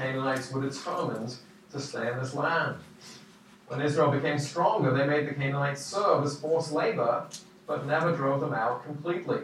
Canaanites were determined to stay in this land. When Israel became stronger, they made the Canaanites serve as forced labor, but never drove them out completely.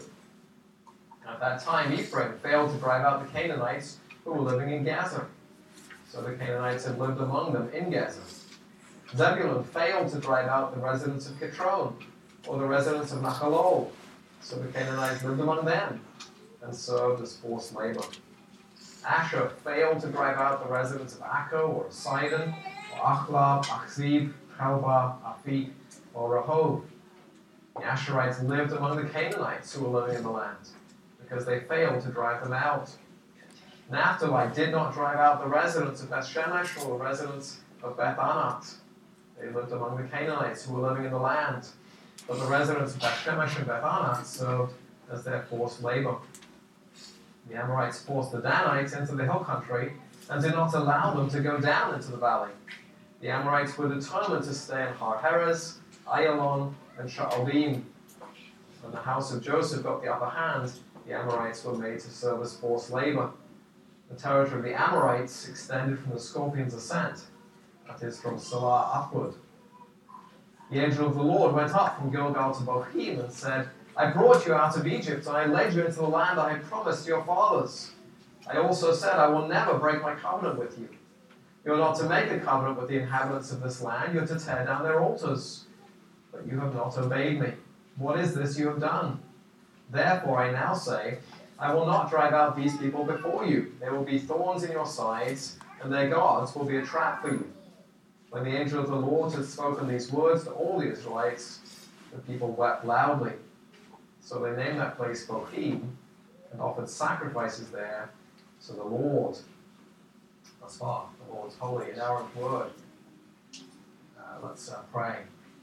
At that time, Ephraim failed to drive out the Canaanites who were living in Gaza. So the Canaanites had lived among them in Gaza. Zebulun failed to drive out the residents of Kitron, or the residents of Machalol. So the Canaanites lived among them and served as forced labor. Asher failed to drive out the residents of Akko, or Sidon, or Achlab, Achzib, Chalba, Afik, or Rehob. The Asherites lived among the Canaanites who were living in the land, because they failed to drive them out. Naphtali did not drive out the residents of Beth Shemesh or the residents of Beth Anat. They lived among the Canaanites who were living in the land, but the residents of Beth Shemesh and Beth Anat served as their forced labor. The Amorites forced the Danites into the hill country and did not allow them to go down into the valley. The Amorites were determined to stay in Har Heres, Ayalon, and Sha'alim. When the house of Joseph got the upper hand, the Amorites were made to serve as forced labor. The territory of the Amorites extended from the Scorpion's Ascent, that is, from Salah upward. The angel of the Lord went up from Gilgal to Bochim and said, I brought you out of Egypt, and I led you into the land I had promised your fathers. I also said, I will never break my covenant with you. You are not to make a covenant with the inhabitants of this land, you are to tear down their altars. But you have not obeyed me. What is this you have done? Therefore I now say, I will not drive out these people before you. There will be thorns in your sides, and their gods will be a trap for you. When the angel of the Lord had spoken these words to all the Israelites, the people wept loudly. So they named that place Bochim and offered sacrifices there to the Lord. Thus far, the Lord's holy, inerrant word. Let's pray.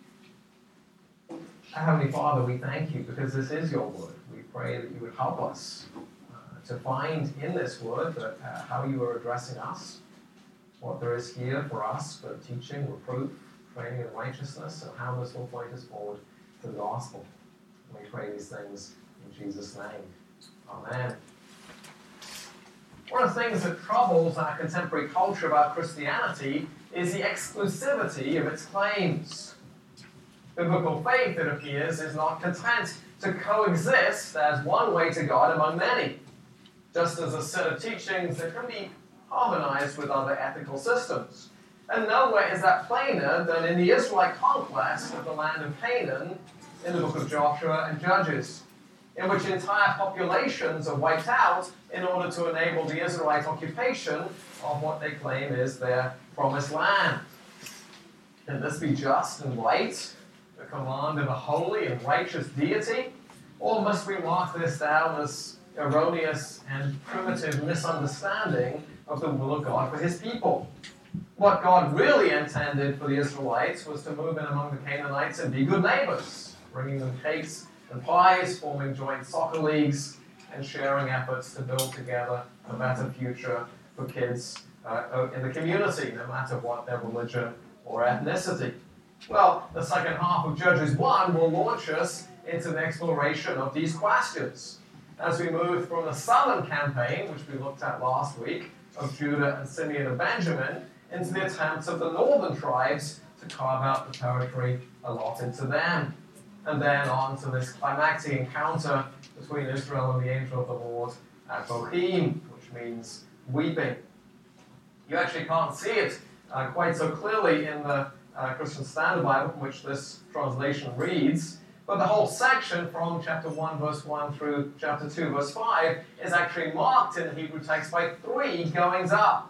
Heavenly Father, we thank you because this is your word. We pray that you would help us to find in this word that, how you are addressing us, what there is here for us for teaching, reproof, training in righteousness, and how this will point us forward to the gospel. And we pray these things in Jesus' name. Amen. One of the things that troubles our contemporary culture about Christianity is the exclusivity of its claims. Biblical faith, it appears, is not content to coexist as one way to God among many, just as a set of teachings that can be harmonized with other ethical systems. And nowhere is that plainer than in the Israelite conquest of the land of Canaan in the book of Joshua and Judges, in which entire populations are wiped out in order to enable the Israelite occupation of what they claim is their promised land. Can this be just and right, the command of a holy and righteous deity? Or must we mark this down as erroneous and primitive misunderstanding of the will of God for his people? What God really intended for the Israelites was to move in among the Canaanites and be good neighbors, bringing them cakes and pies, forming joint soccer leagues, and sharing efforts to build together a better future for kids in the community, no matter what their religion or ethnicity. Well, the second half of Judges 1 will launch us into the exploration of these questions as we move from the southern campaign, which we looked at last week, of Judah and Simeon and Benjamin, into the attempts of the northern tribes to carve out the territory allotted to them. And then on to this climactic encounter between Israel and the angel of the Lord at Bochim, which means weeping. You actually can't see it quite so clearly in the Christian Standard Bible, from which this translation reads, but the whole section from chapter 1, verse 1 through chapter 2, verse 5 is actually marked in the Hebrew text by 3 goings up.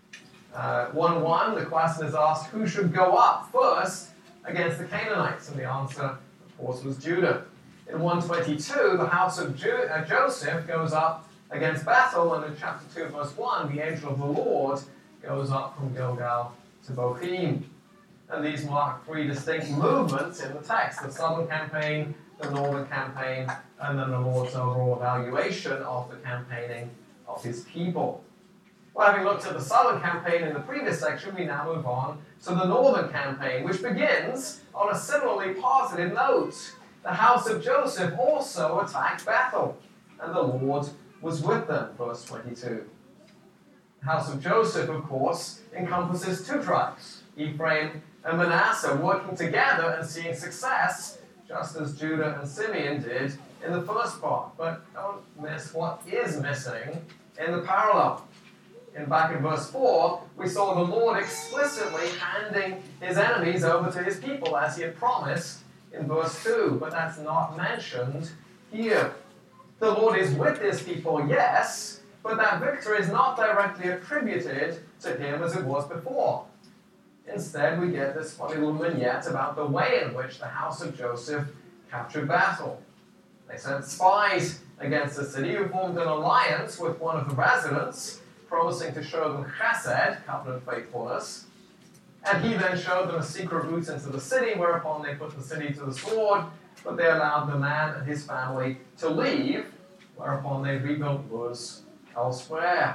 1:1, the question is asked, who should go up first against the Canaanites? And the answer, of course, was Judah. In 1:22, the house of Joseph goes up against Bethel, and in chapter 2, verse 1, the angel of the Lord goes up from Gilgal to Bochim. And these mark 3 distinct movements in the text: the southern campaign, the northern campaign, and then the Lord's overall evaluation of the campaigning of his people. Well, having looked at the southern campaign in the previous section, we now move on to the northern campaign, which begins on a similarly positive note. The house of Joseph also attacked Bethel, and the Lord was with them, verse 22. The house of Joseph, of course, encompasses two tribes, Ephraim and Manasseh, working together and seeing success, just as Judah and Simeon did in the first part. But don't miss what is missing in the parallel. Back in verse 4, we saw the Lord explicitly handing his enemies over to his people as he had promised in verse 2, but that's not mentioned here. The Lord is with his people, yes, but that victory is not directly attributed to him as it was before. Instead, we get this funny little vignette about the way in which the house of Joseph captured Bethel. They sent spies against the city who formed an alliance with one of the residents, promising to show them chesed, covenant faithfulness. And he then showed them a secret route into the city, whereupon they put the city to the sword, but they allowed the man and his family to leave, whereupon they rebuilt Luz elsewhere.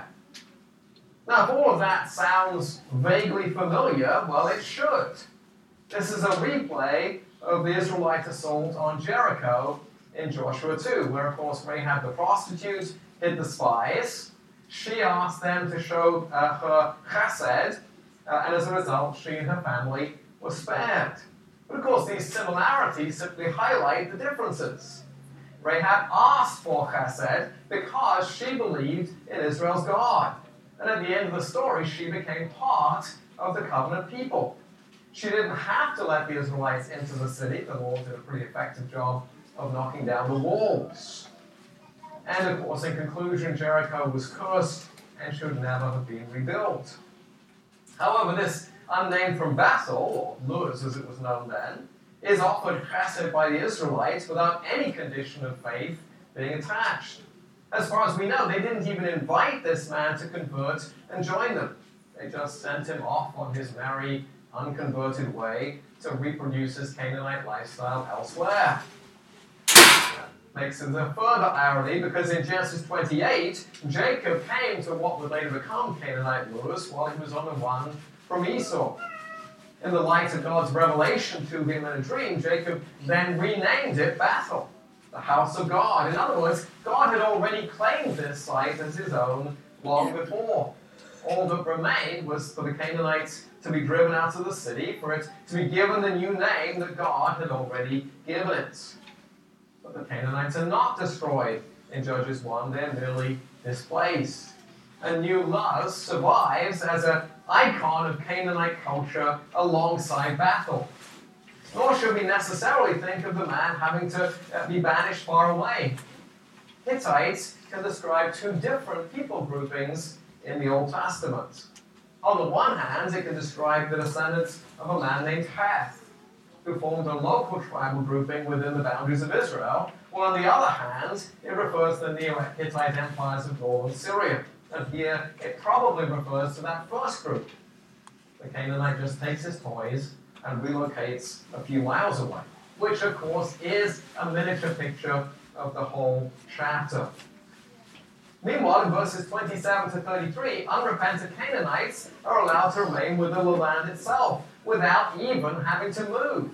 Now, if all of that sounds vaguely familiar, well, it should. This is a replay of the Israelite assault on Jericho in Joshua 2, where, of course, Rahab the prostitute hid the spies. She asked them to show her chesed, and as a result, she and her family were spared. But of course, these similarities simply highlight the differences. Rahab asked for chesed because she believed in Israel's God. And at the end of the story, she became part of the covenant people. She didn't have to let the Israelites into the city. The Lord did a pretty effective job of knocking down the walls. And of course, in conclusion, Jericho was cursed and should never have been rebuilt. However, this unnamed from Bethel, or Luz as it was known then, is offered chesed by the Israelites without any condition of faith being attached. As far as we know, they didn't even invite this man to convert and join them. They just sent him off on his merry, unconverted way to reproduce his Canaanite lifestyle elsewhere. That makes it a further irony because in Genesis 28, Jacob came to what would later become Canaanite Luz while he was on the run from Esau. In the light of God's revelation to him in a dream, Jacob then renamed it Bethel, the house of God. In other words, God had already claimed this site as his own long before. All that remained was for the Canaanites to be driven out of the city, for it to be given the new name that God had already given it. But the Canaanites are not destroyed in Judges 1, they're merely displaced. And New Luz survives as an icon of Canaanite culture alongside Bethel. Nor should we necessarily think of the man having to be banished far away. Hittites can describe two different people groupings in the Old Testament. On the one hand, it can describe the descendants of a man named Heth, who formed a local tribal grouping within the boundaries of Israel, while on the other hand, it refers to the Neo-Hittite empires of northern Syria. And here, it probably refers to that first group. The Canaanite just takes his toys and relocates a few miles away, which of course is a miniature picture of the whole chapter. Meanwhile, in verses 27 to 33, unrepentant Canaanites are allowed to remain within the land itself without even having to move.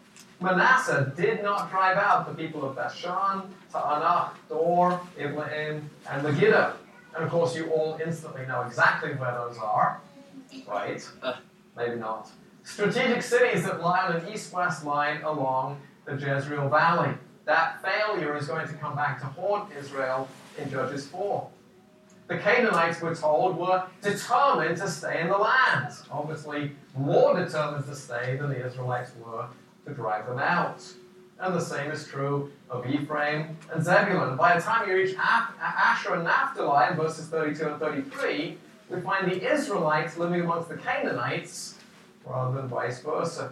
Manasseh did not drive out the people of Bashan, Ta'anach, Dor, Ibleam, and Megiddo. And of course, you all instantly know exactly where those are, right? Maybe not. Strategic cities that lie on an east-west line along the Jezreel Valley. That failure is going to come back to haunt Israel in Judges 4. The Canaanites, we're told, were determined to stay in the land. Obviously, more determined to stay than the Israelites were to drive them out. And the same is true of Ephraim and Zebulun. By the time you reach Asher and Naphtali in verses 32 and 33, we find the Israelites living amongst the Canaanites rather than vice versa.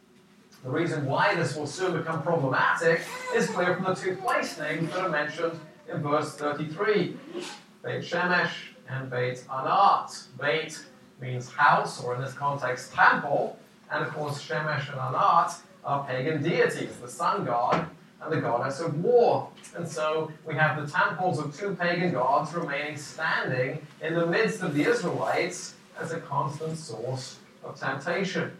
The reason why this will soon become problematic is clear from the two place names that are mentioned in verse 33. Beit Shemesh and Beit Anat. Beit means house, or in this context, temple. And of course, Shemesh and Anat are pagan deities, the sun god and the goddess of war. And so we have the temples of two pagan gods remaining standing in the midst of the Israelites as a constant source of temptation.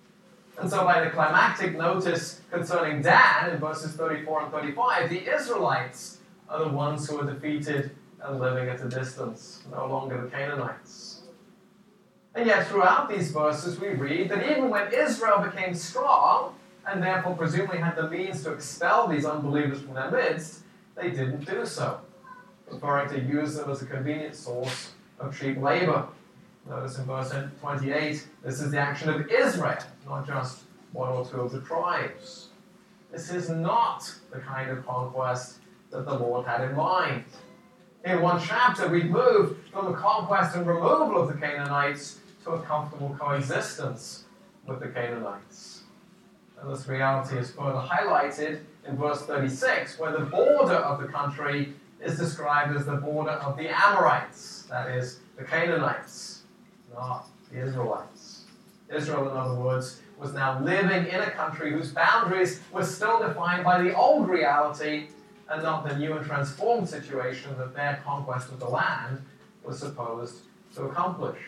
And so by the climactic notice concerning Dan in verses 34 and 35, the Israelites are the ones who are defeated and living at a distance, no longer the Canaanites. And yet throughout these verses we read that even when Israel became strong, and therefore presumably had the means to expel these unbelievers from their midst, they didn't do so, preferring to use them as a convenient source of cheap labor. Notice in verse 28, this is the action of Israel, not just one or two of the tribes. This is not the kind of conquest that the Lord had in mind. In one chapter, we've moved from the conquest and removal of the Canaanites to a comfortable coexistence with the Canaanites. And this reality is further highlighted in verse 36, where the border of the country is described as the border of the Amorites, that is, the Canaanites, not the Israelites. Israel, in other words, was now living in a country whose boundaries were still defined by the old reality and not the new and transformed situation that their conquest of the land was supposed to accomplish.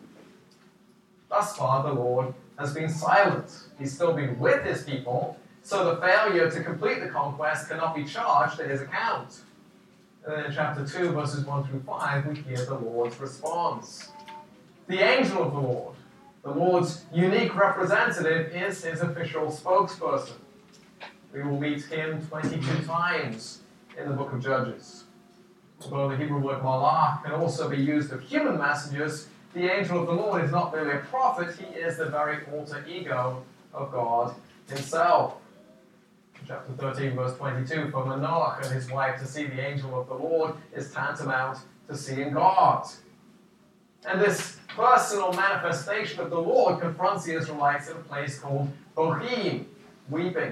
Thus far, the Lord has been silent. He's still been with his people, so the failure to complete the conquest cannot be charged to his account. And then in chapter 2, verses 1 through 5, we hear the Lord's response. The angel of the Lord's unique representative, is his official spokesperson. We will meet him 22 times in the book of Judges. Although the Hebrew word malach can also be used of human messengers, the angel of the Lord is not merely a prophet, he is the very alter ego of God himself. In chapter 13, verse 22, for Manoach and his wife to see the angel of the Lord is tantamount to seeing God. And this personal manifestation of the Lord confronts the Israelites in a place called Bochim, weeping.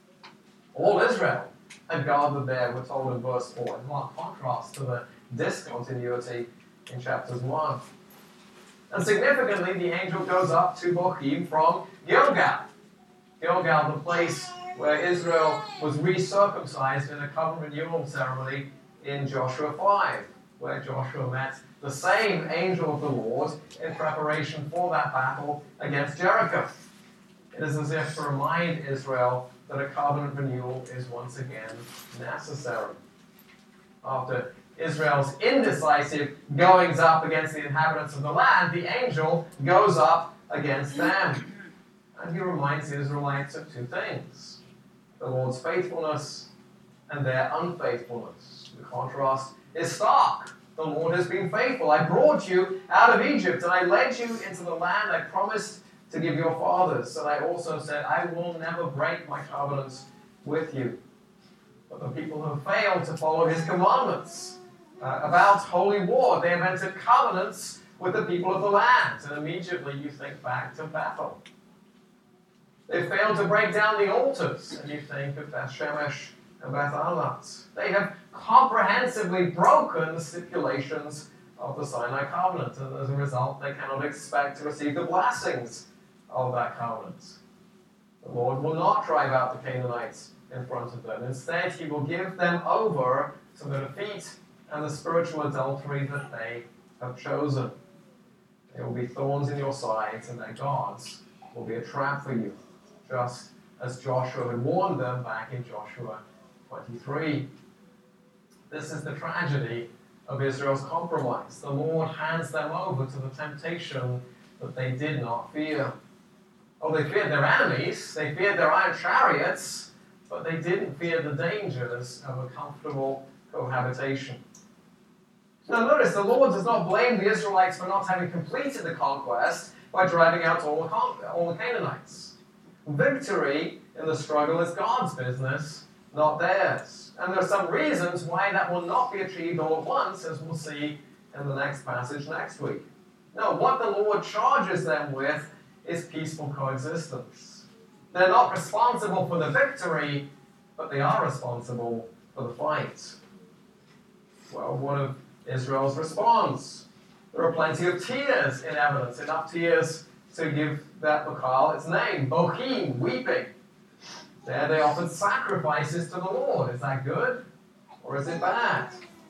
All Israel had gathered there, we're told in verse 4, in marked contrast to the discontinuity in chapters 1. And significantly, the angel goes up to Bochim from Gilgal. Gilgal, the place where Israel was recircumcised in a covenant renewal ceremony in Joshua 5, where Joshua met the same angel of the Lord in preparation for that battle against Jericho. It is as if to remind Israel that a covenant renewal is once again necessary. After Israel's indecisive goings up against the inhabitants of the land, the angel goes up against them. And he reminds the Israelites of two things: the Lord's faithfulness and their unfaithfulness. The contrast is stark. The Lord has been faithful. I brought you out of Egypt, and I led you into the land I promised to give your fathers. And I also said, I will never break my covenants with you. But the people have failed to follow his commandments about holy war. They have entered covenants with the people of the land. And immediately you think back to Bethel. They failed to break down the altars, and you think of Beth Shemesh and Beth Anat. They have comprehensively broken the stipulations of the Sinai covenant, and as a result, they cannot expect to receive the blessings of that covenant. The Lord will not drive out the Canaanites in front of them. Instead, he will give them over to the defeat and the spiritual adultery that they have chosen. There will be thorns in your sides, and their gods will be a trap for you, just as Joshua had warned them back in Joshua 23. This is the tragedy of Israel's compromise. The Lord hands them over to the temptation that they did not fear. Oh, they feared their enemies, they feared their iron chariots, but they didn't fear the dangers of a comfortable cohabitation. Now notice, the Lord does not blame the Israelites for not having completed the conquest by driving out all the Canaanites. Victory in the struggle is God's business, not theirs. And there are some reasons why that will not be achieved all at once, as we'll see in the next passage next week. No, what the Lord charges them with is peaceful coexistence. They're not responsible for the victory, but they are responsible for the fight. Well, what of Israel's response? There are plenty of tears in evidence, enough tears to give that locale its name, Bochim, weeping. There they offered sacrifices to the Lord. Is that good, or is it bad?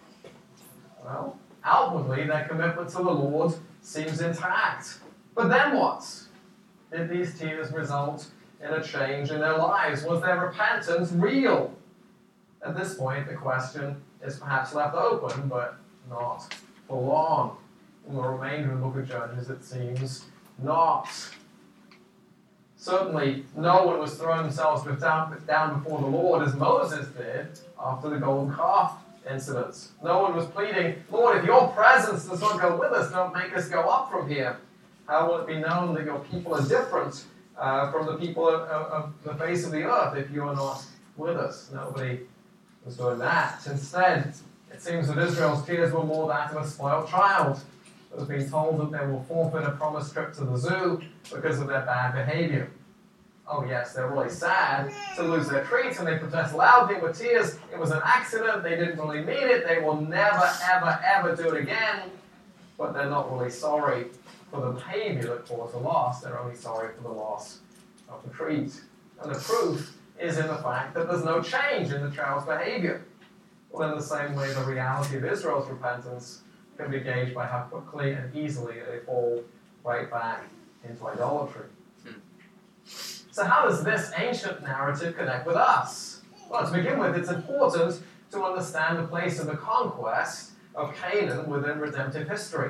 Well, outwardly, their commitment to the Lord seems intact. But then what? Did these tears result in a change in their lives? Was their repentance real? At this point, the question is perhaps left open, but not for long. In the remainder of the book of Judges, it seems not. Certainly, no one was throwing themselves down before the Lord as Moses did after the golden calf incident. No one was pleading, Lord, if your presence does not go with us, don't make us go up from here. How will it be known that your people are different from the people of the face of the earth if you are not with us? Nobody was doing that. Instead, it seems that Israel's tears were more that of a spoiled child that has been told that they will forfeit a promised trip to the zoo because of their bad behavior. Oh yes, they're really sad to lose their treats, and they protest loudly with tears. It was an accident, they didn't really mean it, they will never, ever, ever do it again. But they're not really sorry for the behavior that caused the loss, they're only sorry for the loss of the treat. And the proof is in the fact that there's no change in the child's behavior. Well, in the same way, the reality of Israel's repentance can be gauged by how quickly and easily they fall right back into idolatry. So how does this ancient narrative connect with us? Well, to begin with, it's important to understand the place of the conquest of Canaan within redemptive history.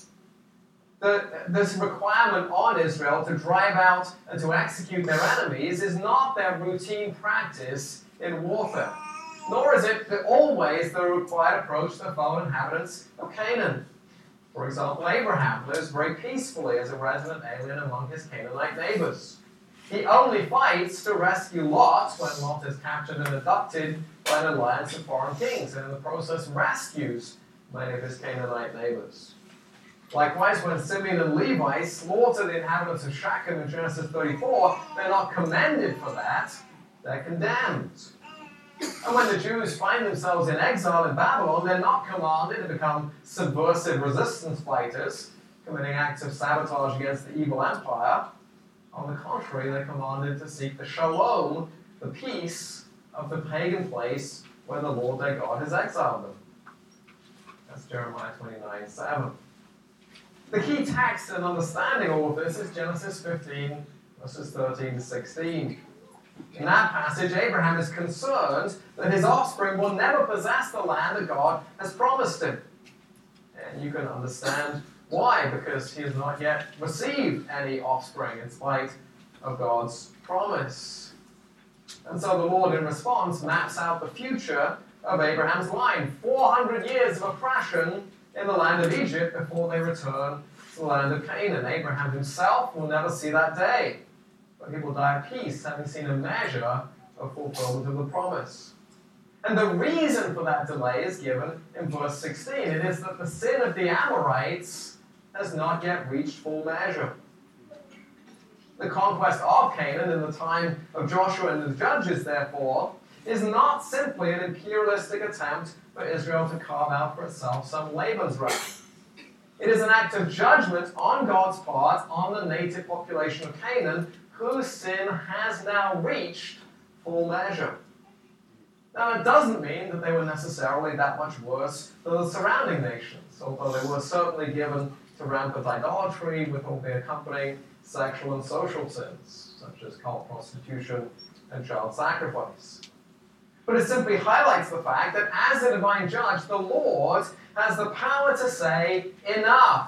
This requirement on Israel to drive out and to execute their enemies is not their routine practice in warfare, nor is it always the required approach to the fellow inhabitants of Canaan. For example, Abraham lives very peacefully as a resident alien among his Canaanite neighbors. He only fights to rescue Lot when Lot is captured and abducted by an alliance of foreign kings, and in the process rescues many of his Canaanite neighbors. Likewise, when Simeon and Levi slaughter the inhabitants of Shechem in Genesis 34, they're not commended for that, they're condemned. And when the Jews find themselves in exile in Babylon, they're not commanded to become subversive resistance fighters, committing acts of sabotage against the evil empire. On the contrary, they're commanded to seek the shalom, the peace of the pagan place where the Lord their God has exiled them. That's Jeremiah 29:7. The key text in understanding all of this is Genesis 15, verses 13 to 16. In that passage, Abraham is concerned that his offspring will never possess the land that God has promised him. And you can understand why, because he has not yet received any offspring in spite of God's promise. And so the Lord, in response, maps out the future of Abraham's line. 400 years of oppression in the land of Egypt before they return to the land of Canaan. Abraham himself will never see that day, but he will die at peace, having seen a measure of fulfillment of the promise. And the reason for that delay is given in verse 16. It is that the sin of the Amorites has not yet reached full measure. The conquest of Canaan in the time of Joshua and the Judges, therefore, is not simply an imperialistic attempt for Israel to carve out for itself some Laban's right. It is an act of judgment on God's part on the native population of Canaan, whose sin has now reached full measure. Now, it doesn't mean that they were necessarily that much worse than the surrounding nations, although they were certainly given to rampant idolatry with all the accompanying sexual and social sins, such as cult prostitution and child sacrifice. But it simply highlights the fact that as a divine judge, the Lord has the power to say, enough.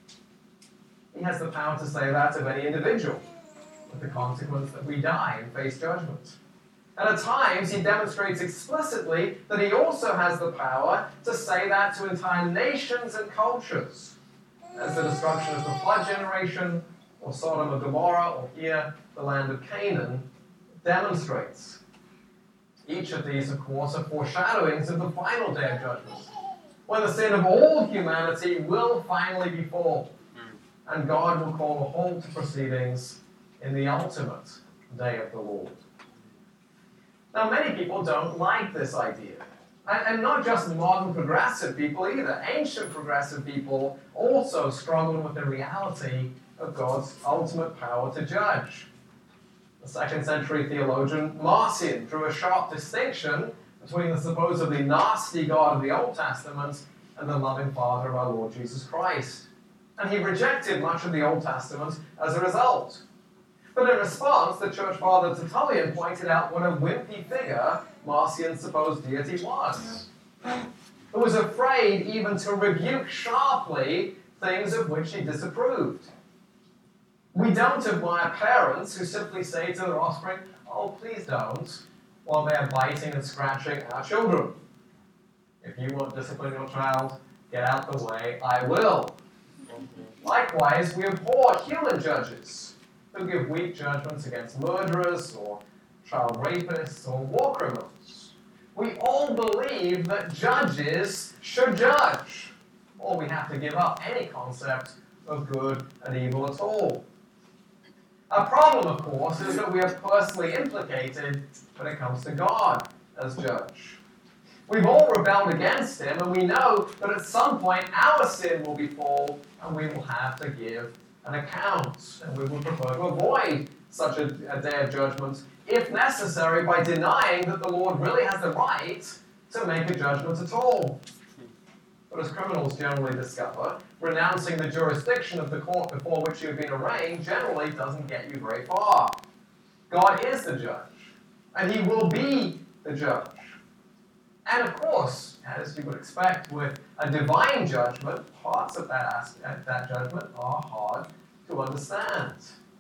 He has the power to say that of any individual, with the consequence that we die and face judgment. And at times, he demonstrates explicitly that he also has the power to say that to entire nations and cultures, as the destruction of the flood generation, or Sodom and Gomorrah, or here, the land of Canaan, demonstrates. Each of these, of course, are foreshadowings of the final day of judgment, when the sin of all humanity will finally be full, and God will call a halt to proceedings in the ultimate day of the Lord. Now, many people don't like this idea. And not just modern progressive people either. Ancient progressive people also struggled with the reality of God's ultimate power to judge. The 2nd century theologian Marcion drew a sharp distinction between the supposedly nasty God of the Old Testament and the loving Father of our Lord Jesus Christ. And he rejected much of the Old Testament as a result. But in response, the church father Tertullian pointed out what a wimpy figure Marcion's supposed deity was. who was afraid even to rebuke sharply things of which he disapproved. We don't admire parents who simply say to their offspring, "Oh, please don't," while they are biting and scratching our children. If you want to discipline your child, get out the way, I will. Likewise, we abhor human judges who give weak judgments against murderers or child rapists or war criminals. We all believe that judges should judge, or we have to give up any concept of good and evil at all. Our problem, of course, is that we are personally implicated when it comes to God as judge. We've all rebelled against him, and we know that at some point our sin will be full, and we will have to give an account. And we would prefer to avoid such a day of judgment, if necessary, by denying that the Lord really has the right to make a judgment at all. But as criminals generally discover, renouncing the jurisdiction of the court before which you have been arraigned generally doesn't get you very far. God is the judge, and he will be the judge. And of course, as you would expect with a divine judgment, parts of that judgment are hard to understand.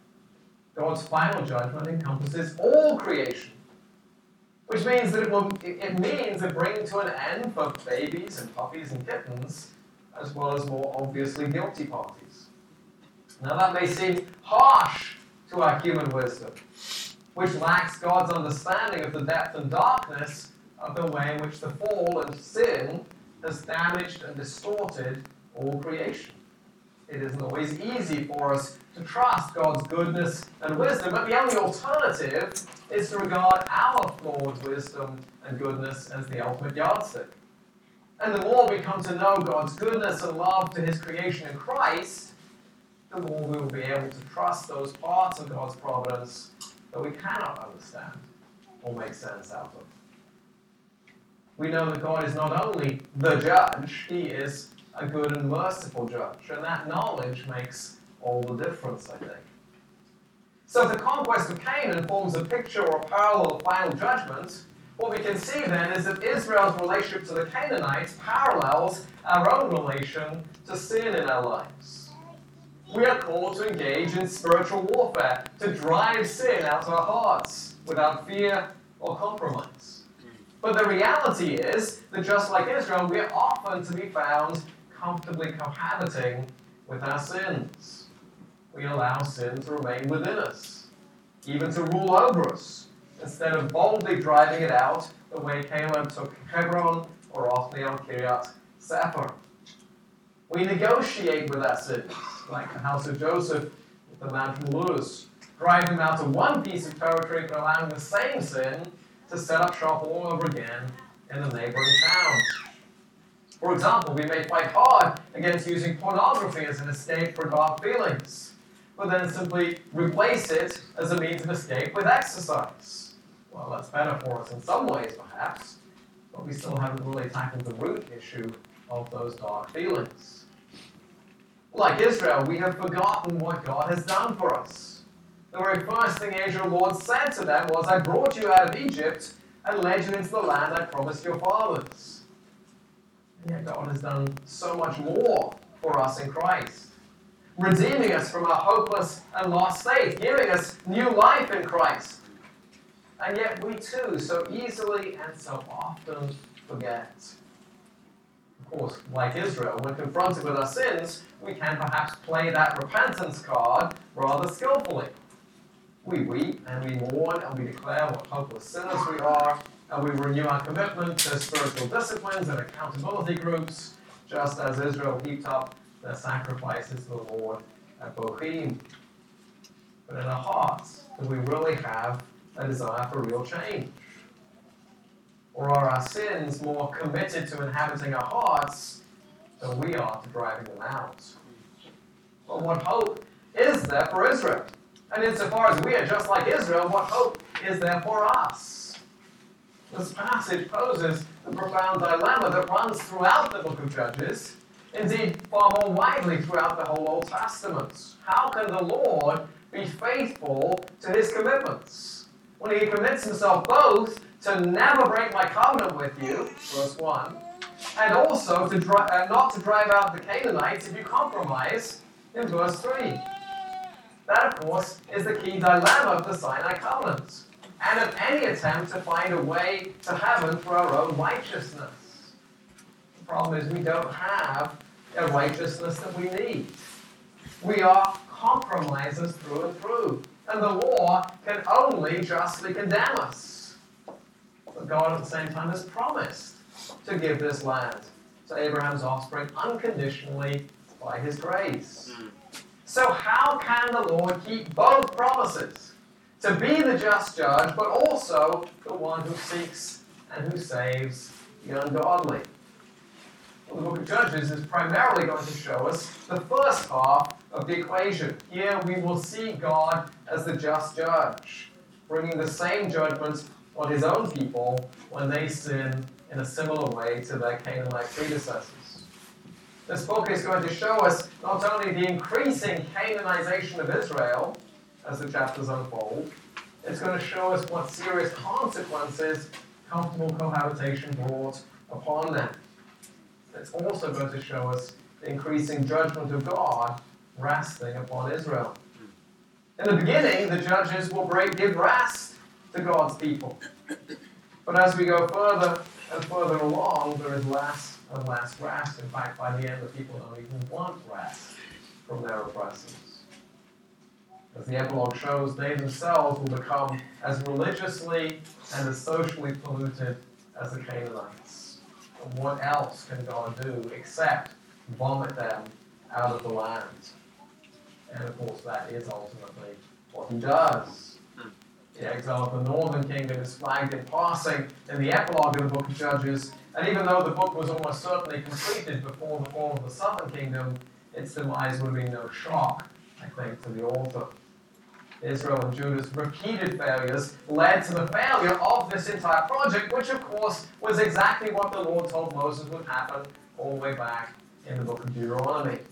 God's final judgment encompasses all creation, which means that it means a bringing to an end for babies and puppies and kittens, as well as more obviously guilty parties. Now that may seem harsh to our human wisdom, which lacks God's understanding of the depth and darkness of the way in which the fall and sin has damaged and distorted all creation. It isn't always easy for us to trust God's goodness and wisdom, but the only alternative is to regard our flawed wisdom and goodness as the ultimate yardstick. And the more we come to know God's goodness and love to his creation in Christ, the more we will be able to trust those parts of God's providence that we cannot understand or make sense out of. We know that God is not only the judge, he is a good and merciful judge, and that knowledge makes all the difference, I think. So if the conquest of Canaan forms a picture or a parallel of final judgment, what we can see then is that Israel's relationship to the Canaanites parallels our own relation to sin in our lives. We are called to engage in spiritual warfare, to drive sin out of our hearts without fear or compromise. But the reality is that just like Israel, we are often to be found comfortably cohabiting with our sins. We allow sin to remain within us, even to rule over us, instead of boldly driving it out the way Caleb took Hebron or Othniel Kiryat Sefer. We negotiate with our sins, like the house of Joseph with the mountain Luz, drive them out of one piece of territory but allowing the same sin to set up shop all over again in the neighboring town. For example, we may fight hard against using pornography as an escape for dark feelings, but then simply replace it as a means of escape with exercise. Well, that's better for us in some ways, perhaps, but we still haven't really tackled the root issue of those dark feelings. Like Israel, we have forgotten what God has done for us. The very first thing Israel Lord said to them was, "I brought you out of Egypt and led you into the land I promised your fathers." And yet God has done so much more for us in Christ, redeeming us from our hopeless and lost state, giving us new life in Christ. And yet we too so easily and so often forget. Of course, like Israel, when confronted with our sins, we can perhaps play that repentance card rather skillfully. We weep and we mourn and we declare what hopeless sinners we are, and we renew our commitment to spiritual disciplines and accountability groups, just as Israel heaped up their sacrifices to the Lord at Bochim. But in our hearts, do we really have a desire for real change? Or are our sins more committed to inhabiting our hearts than we are to driving them out? Well, what hope is there for Israel? And insofar as we are just like Israel, what hope is there for us? This passage poses the profound dilemma that runs throughout the book of Judges, indeed far more widely throughout the whole Old Testament. How can the Lord be faithful to his commitments when he commits himself both to never break my covenant with you, verse 1, and also not to drive out the Canaanites if you compromise in verse 3. That, of course, is the key dilemma of the Sinai covenant, and of any attempt to find a way to heaven through our own righteousness. The problem is we don't have a righteousness that we need. We are compromisers through and through, and the law can only justly condemn us. But God at the same time has promised to give this land to Abraham's offspring unconditionally by his grace. So how can the Lord keep both promises? To be the just judge, but also the one who seeks and who saves the ungodly. Well, the book of Judges is primarily going to show us the first half of the equation. Here we will see God as the just judge, bringing the same judgment on his own people when they sin in a similar way to their Canaanite predecessors. This book is going to show us not only the increasing Canaanization of Israel as the chapters unfold, it's going to show us what serious consequences comfortable cohabitation brought upon them. It's also going to show us the increasing judgment of God resting upon Israel. In the beginning, the judges will give rest to God's people. But as we go further and further along, there is less and less rest. In fact, by the end, the people don't even want rest from their oppressors. As the epilogue shows, they themselves will become as religiously and as socially polluted as the Canaanites. And what else can God do except vomit them out of the land? And of course, that is ultimately what he does. The exile of the northern kingdom is flagged in passing in the epilogue of the book of Judges, and even though the book was almost certainly completed before the fall of the southern kingdom, its demise would have been no shock, I think, to the author. Israel and Judah's repeated failures led to the failure of this entire project, which of course was exactly what the Lord told Moses would happen all the way back in the book of Deuteronomy.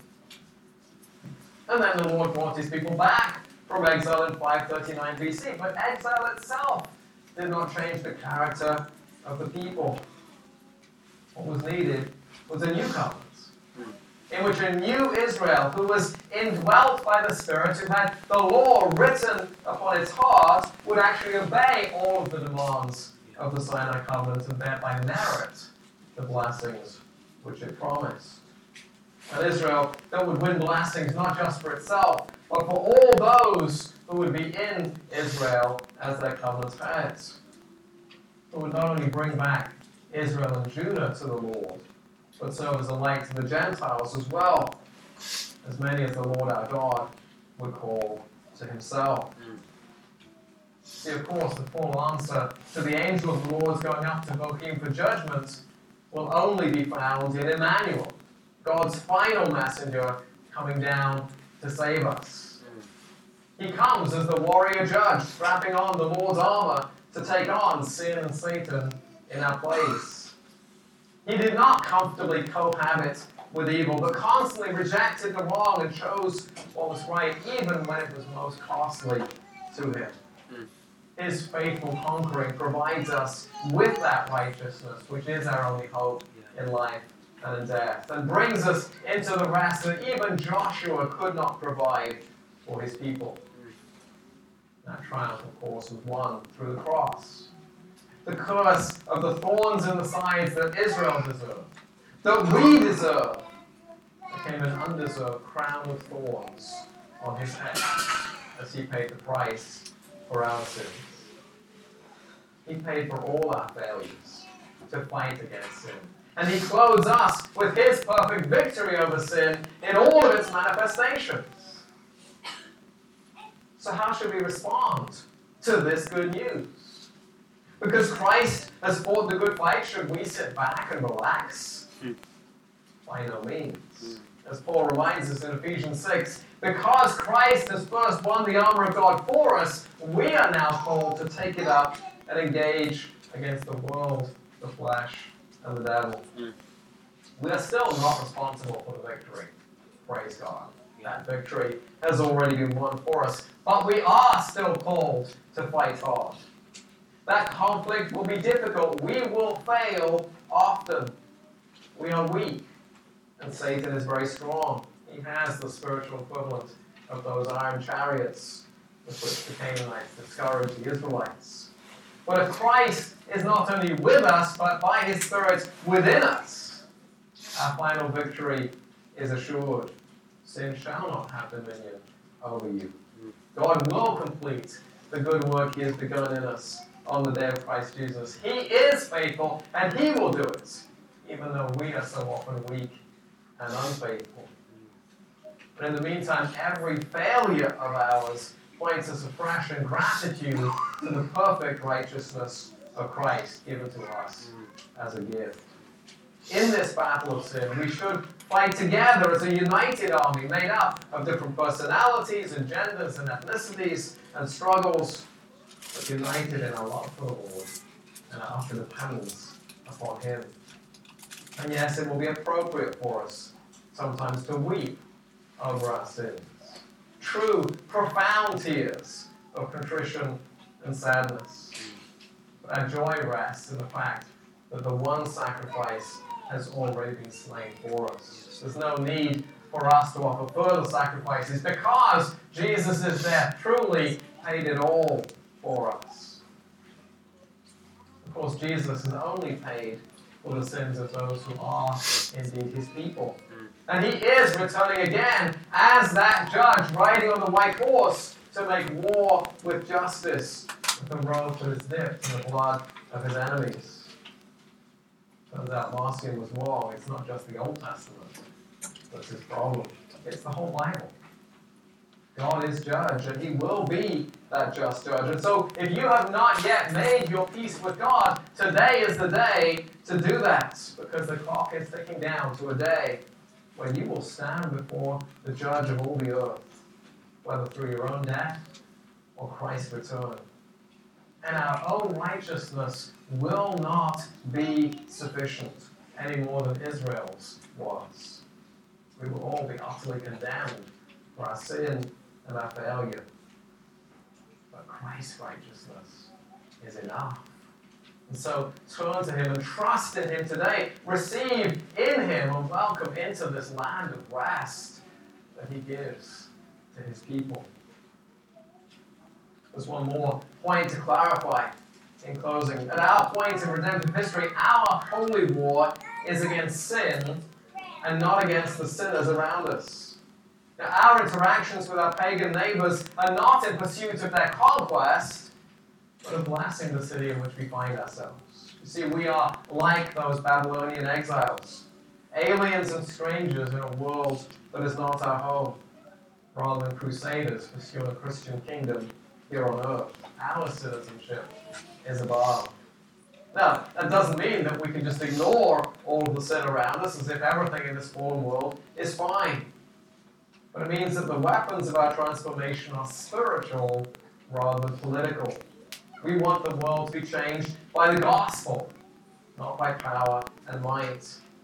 And then the Lord brought his people back from exile in 539 BC, but exile itself did not change the character of the people. What was needed was a new covenant, in which a new Israel, who was indwelt by the Spirit, who had the law written upon its heart, would actually obey all of the demands of the Sinai covenant and thereby merit the blessings which it promised. An Israel that would win blessings not just for itself, but for all those who would be in Israel as their covenant's heads. It would not only bring back Israel and Judah to the Lord, but serve as a light to the Gentiles as well, as many as the Lord our God would call to himself. See, of course, the full answer to the angel of the Lord going up to Bochim for judgment will only be found in Emmanuel, God's final messenger coming down to save us. He comes as the warrior judge, strapping on the Lord's armor to take on sin and Satan in our place. He did not comfortably cohabit with evil, but constantly rejected the wrong and chose what was right, even when it was most costly to him. His faithful conquering provides us with that righteousness, which is our only hope in life and in death, and brings us into the rest that even Joshua could not provide for his people. That triumph, of course, was won through the cross. The curse of the thorns in the sides that Israel deserved, that we deserve, became an undeserved crown of thorns on his head as he paid the price for our sins. He paid for all our failures to fight against sin. And he clothes us with his perfect victory over sin in all of its manifestations. So how should we respond to this good news? Because Christ has fought the good fight, should we sit back and relax? By no means. As Paul reminds us in Ephesians 6, because Christ has first won the armor of God for us, we are now called to take it up and engage against the world, the flesh, and the devil. We are still not responsible for the victory. Praise God. That victory has already been won for us. But we are still called to fight hard. That conflict will be difficult. We will fail often. We are weak, and Satan is very strong. He has the spiritual equivalent of those iron chariots with which the Canaanites discouraged the Israelites. But if Christ is not only with us, but by his Spirit within us, our final victory is assured. Sin shall not have dominion over you. God will complete the good work he has begun in us on the day of Christ Jesus. He is faithful, and he will do it, even though we are so often weak and unfaithful. But in the meantime, every failure of ours points us afresh in gratitude to the perfect righteousness of Christ given to us as a gift. In this battle of sin, we should fight together as a united army made up of different personalities and genders and ethnicities and struggles, but united in our love for the Lord and our utter dependence upon him. And yes, it will be appropriate for us sometimes to weep over our sins. True, profound tears of contrition and sadness. But our joy rests in the fact that the one sacrifice has already been slain for us. There's no need for us to offer further sacrifices because Jesus' death truly paid it all for us. Of course, Jesus has only paid for the sins of those who are indeed his people. And he is returning again as that judge riding on the white horse to make war with justice, with the robe that is dipped in the blood of his enemies. Turns out Marcion was wrong. It's not just the Old Testament that's his problem. It's the whole Bible. God is judge, and he will be that just judge. And so, if you have not yet made your peace with God, today is the day to do that, because the clock is ticking down to a day when you will stand before the judge of all the earth, whether through your own death or Christ's return. And our own righteousness will not be sufficient any more than Israel's was. We will all be utterly condemned for our sin and our failure. But Christ's righteousness is enough. And so turn to him and trust in him today. Receive in him and welcome into this land of rest that he gives to his people. There's one more point to clarify in closing. At our point in redemptive history, our holy war is against sin and not against the sinners around us. Now, our interactions with our pagan neighbors are not in pursuit of their conquest, but of blessing the city in which we find ourselves. You see, we are like those Babylonian exiles, aliens and strangers in a world that is not our home, rather than crusaders pursuing a Christian kingdom here on earth. Our citizenship is above. Now, that doesn't mean that we can just ignore all of the sin around us as if everything in this fallen world is fine. But it means that the weapons of our transformation are spiritual rather than political. We want the world to be changed by the gospel, not by power and might.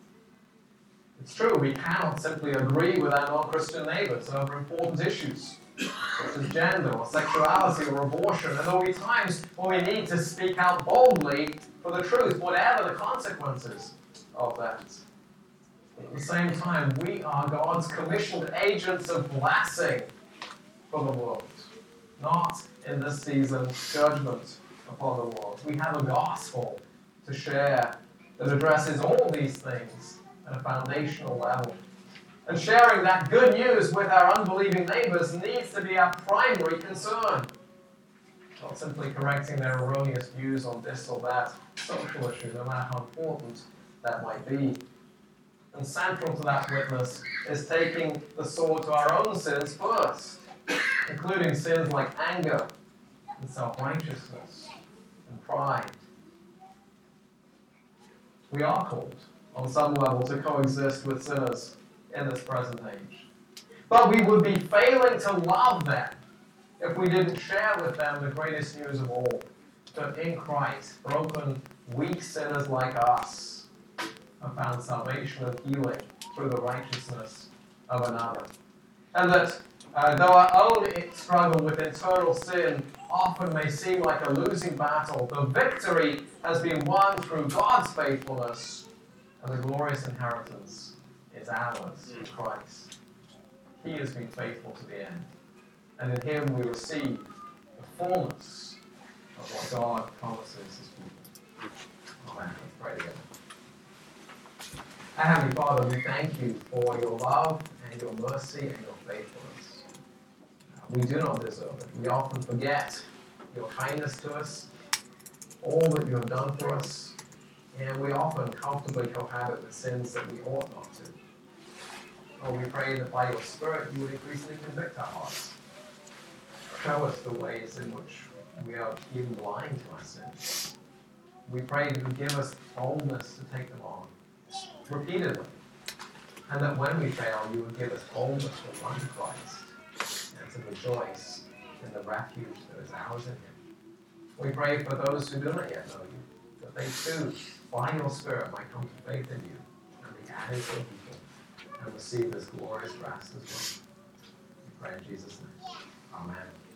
It's true, we cannot simply agree with our non-Christian neighbors over important issues, such as gender or sexuality or abortion, and there will be times when we need to speak out boldly for the truth, whatever the consequences of that. At the same time, we are God's commissioned agents of blessing for the world, not in this season judgment upon the world. We have a gospel to share that addresses all these things at a foundational level. And sharing that good news with our unbelieving neighbors needs to be our primary concern. Not simply correcting their erroneous views on this or that social issue, no matter how important that might be. And central to that witness is taking the sword to our own sins first, including sins like anger and self-righteousness and pride. We are called, on some level, to coexist with sinners in this present age. But we would be failing to love them if we didn't share with them the greatest news of all, that in Christ, broken, weak sinners like us have found salvation and healing through the righteousness of another. And that though our own struggle with internal sin often may seem like a losing battle, the victory has been won through God's faithfulness And the glorious inheritance is ours in Christ. He has been faithful to the end. And in him we receive the fullness of what God promises his people. Amen. Let's pray together. Our Heavenly Father, we thank you for your love and your mercy and your faithfulness. We do not deserve it. We often forget your kindness to us, all that you have done for us, and we often comfortably cohabit with sins that we ought not to. Oh, we pray that by your Spirit you would increasingly convict our hearts. Show us the ways in which we are even blind to our sins. We pray that you would give us boldness to take them on repeatedly, and that when we fail, you would give us boldness to run to Christ and to rejoice in the refuge that is ours in him. We pray for those who do not yet know you, that they too, by your Spirit, might come to faith in you and be added to your people and receive this glorious rest as well. We pray in Jesus' name.